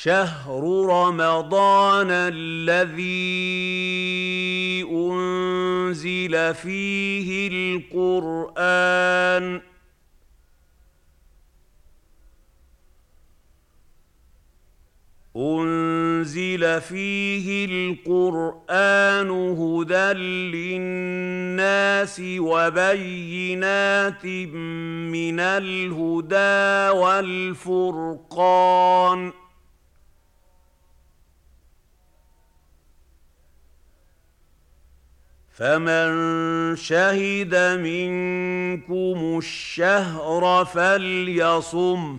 شهر رمضان الذي أنزل فيه القرآن هدى للناس وبينات من الهدى والفرقان فمن شهد منكم الشهر فليصمه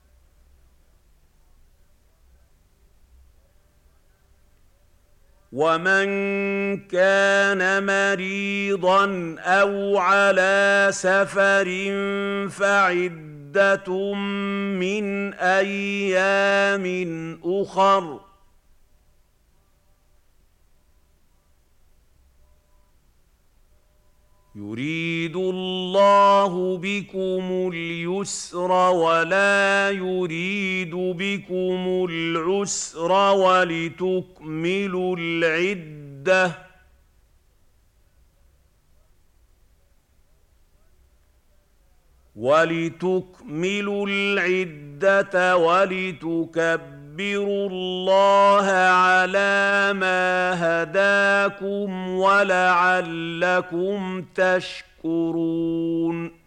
ومن كان مريضا أو على سفر فعدة من أيام أخر يريد الله بكم اليسر ولا يريد بكم العسر ولتكملوا العدة ولتكبروا الله على ما هداكم ولعلكم تشكرون